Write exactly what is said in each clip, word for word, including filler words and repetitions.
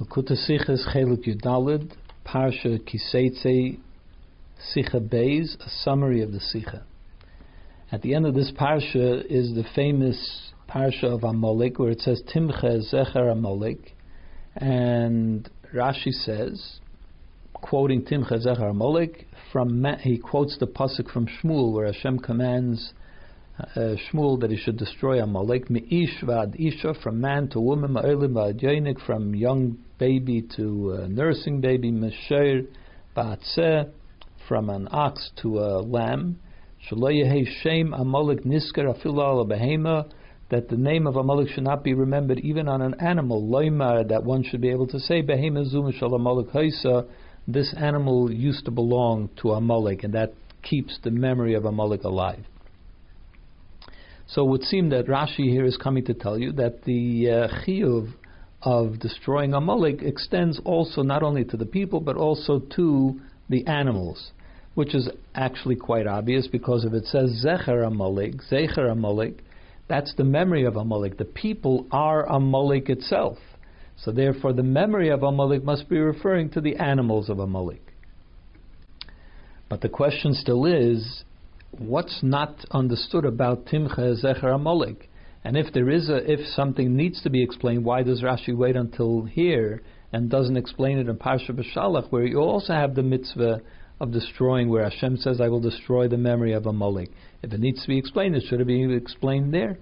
Likkutei Sichos Chelik Yudalid, Parsha Kiseitze, Sicha Beis, a summary of the Sicha. At the end of this Parsha is the famous Parsha of Amalek, where it says Timcha Zecher Amalek, and Rashi says, quoting Timcha Zecher Amalek, from he quotes the pasuk from Shmuel, where Hashem commands Uh, Shmuel that he should destroy Amalek. Me'ish v'ad isha, from man to woman, ma'olim v'ad yonik, from young baby to uh, nursing baby, mesher ba'atzeh, from an ox to a lamb. Shelo yehei shem Amalek nisker afilu ala behema, that the name of Amalek should not be remembered even on an animal. Loimar, that one should be able to say behema zu mishal Amalek haisa, this animal used to belong to Amalek, and that keeps the memory of Amalek alive. So it would seem that Rashi here is coming to tell you that the uh, chiyuv of destroying Amalek extends also not only to the people but also to the animals, which is actually quite obvious, because if it says Zecher Amalek, Zecher Amalek, that's the memory of Amalek. The people are Amalek itself. So therefore the memory of Amalek must be referring to the animals of Amalek. But the question still is, what's not understood about Timcha Zecher Amalek? And if there is a, if something needs to be explained, why does Rashi wait until here and doesn't explain it in Parsha B'Shalach, where you also have the mitzvah of destroying, where Hashem says, I will destroy the memory of Amalek? If it needs to be explained, it should have been explained there.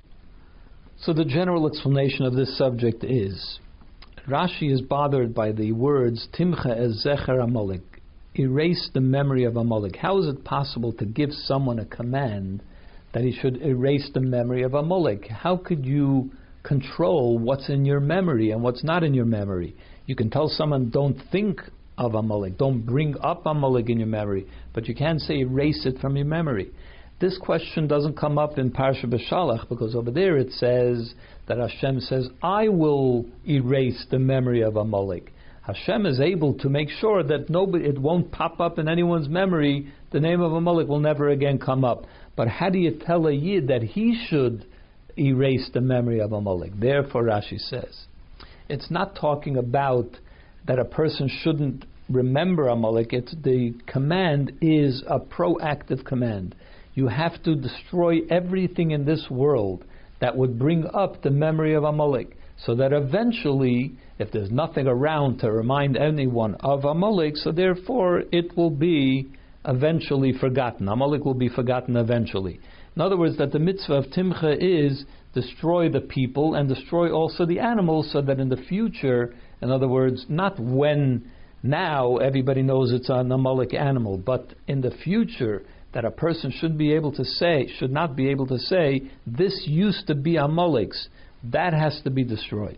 So the general explanation of this subject is, Rashi is bothered by the words Timcha Zecher Amalek, erase the memory of Amalek. How is it possible to give someone a command that he should erase the memory of Amalek? How could you control what's in your memory and what's not in your memory? You can tell someone, don't think of Amalek, don't bring up Amalek in your memory, but you can't say erase it from your memory. This question doesn't come up in Parsha B'Shalach, because over there it says that Hashem says, I will erase the memory of Amalek. Hashem is able to make sure that nobody, it won't pop up in anyone's memory. The name of Amalek will never again come up. But how do you tell a Yid that he should erase the memory of Amalek? Therefore, Rashi says, it's not talking about that a person shouldn't remember Amalek. It's the command is a proactive command. You have to destroy everything in this world that would bring up the memory of Amalek, so that eventually, if there's nothing around to remind anyone of Amalek, so therefore it will be eventually forgotten. Amalek will be forgotten eventually. In other words, that the mitzvah of Timcha is destroy the people and destroy also the animals, so that in the future, in other words, not when now everybody knows it's an Amalek animal, but in the future, that a person should be able to say, should not be able to say, this used to be Amalek's. That has to be destroyed.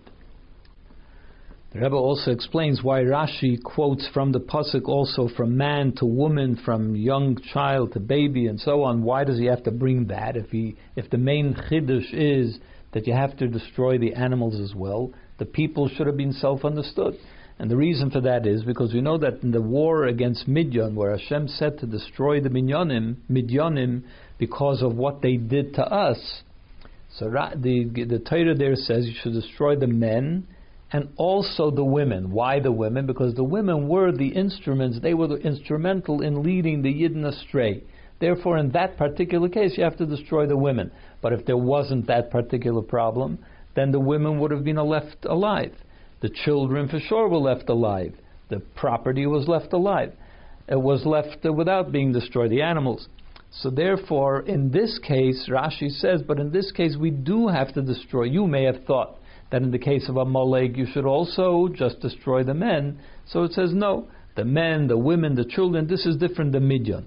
The Rebbe also explains why Rashi quotes from the pasuk also from man to woman, from young child to baby, and so on. Why does he have to bring that? If he, if the main chiddush is that you have to destroy the animals as well, the people should have been self-understood. And the reason for that is because we know that in the war against Midian, where Hashem said to destroy the Midyanim, Midyanim because of what they did to us, so the the Torah there says you should destroy the men and also the women. Why the women? Because the women were the instruments, they were the instrumental in leading the Yidden astray. Therefore, in that particular case, you have to destroy the women. But if there wasn't that particular problem, then the women would have been left alive. The children for sure were left alive. The property was left alive. It was left without being destroyed, the animals. So therefore, in this case, Rashi says, but in this case we do have to destroy. You may have thought that in the case of Amalek you should also just destroy the men. So it says no, the men, the women, the children, this is different than Midian.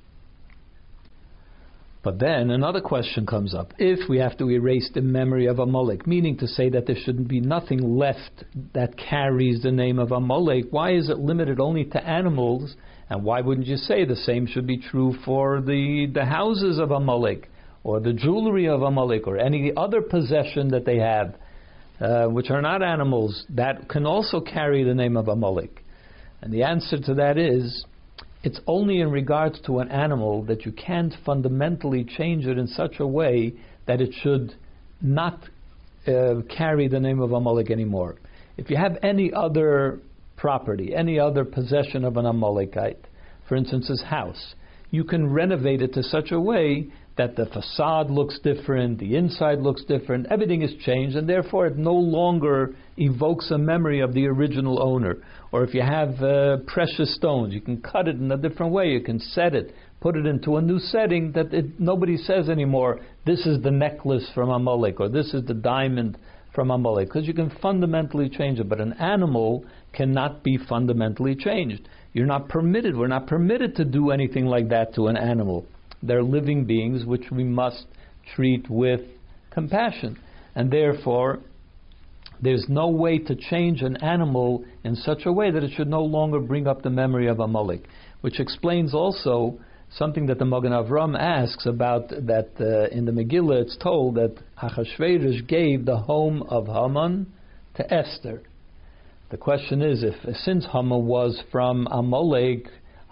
But then another question comes up. If we have to erase the memory of Amalek, meaning to say that there shouldn't be nothing left that carries the name of Amalek, why is it limited only to animals? And why wouldn't you say the same should be true for the, the houses of Amalek, or the jewelry of Amalek, or any other possession that they have, uh, which are not animals, that can also carry the name of Amalek? And the answer to that is, it's only in regards to an animal that you can't fundamentally change it in such a way that it should not uh, carry the name of Amalek anymore. If you have any other property, any other possession of an Amalekite, for instance his house, you can renovate it to such a way that the facade looks different, the inside looks different, everything is changed, and therefore it no longer evokes a memory of the original owner. Or if you have uh, precious stones, you can cut it in a different way, you can set it, put it into a new setting that it, nobody says anymore, this is the necklace from Amalek, or this is the diamond from Amalek, because you can fundamentally change it. But an animal cannot be fundamentally changed. You're not permitted, we're not permitted to do anything like that to an animal. They're living beings which we must treat with compassion. And therefore, there's no way to change an animal in such a way that it should no longer bring up the memory of Amalek. Which explains also something that the Magen Avram asks about, that uh, in the Megillah it's told that Achashverosh gave the home of Haman to Esther. The question is, if since Haman was from Amalek,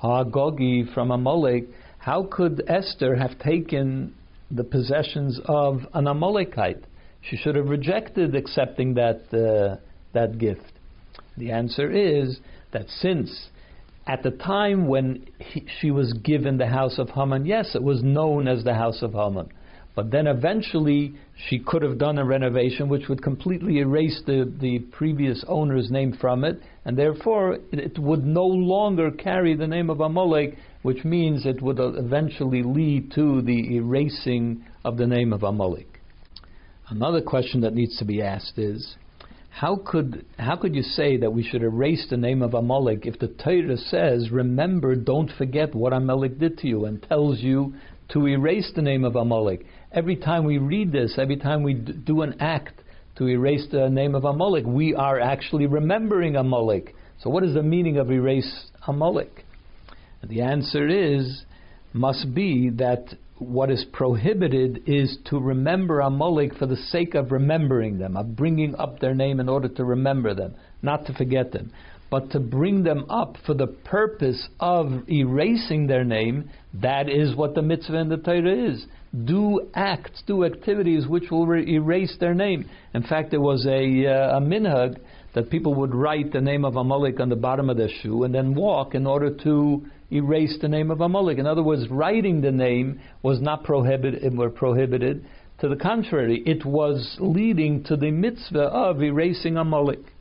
Hagogi from Amalek, how could Esther have taken the possessions of an Amalekite? She should have rejected accepting that uh, that gift. The answer is that since at the time when he, she was given the house of Haman, yes, it was known as the house of Haman. But then eventually she could have done a renovation which would completely erase the, the previous owner's name from it, and therefore it, it would no longer carry the name of Amalek, which means it would eventually lead to the erasing of the name of Amalek. Another question that needs to be asked is, how could how could you say that we should erase the name of Amalek if the Torah says, remember, don't forget what Amalek did to you, and tells you to erase the name of Amalek? Every time we read this, every time we d- do an act to erase the name of Amalek, we are actually remembering Amalek. So what is the meaning of erase Amalek? And the answer is, must be that what is prohibited is to remember Amalek for the sake of remembering them, of bringing up their name in order to remember them, not to forget them. But to bring them up for the purpose of erasing their name, that is what the mitzvah in the Torah is. Do acts, do activities which will re- erase their name. In fact, there was a, uh, a minhag that people would write the name of Amalek on the bottom of their shoe and then walk in order to erase the name of Amalek. In other words, writing the name was not prohibited, were prohibited. To the contrary, it was leading to the mitzvah of erasing Amalek.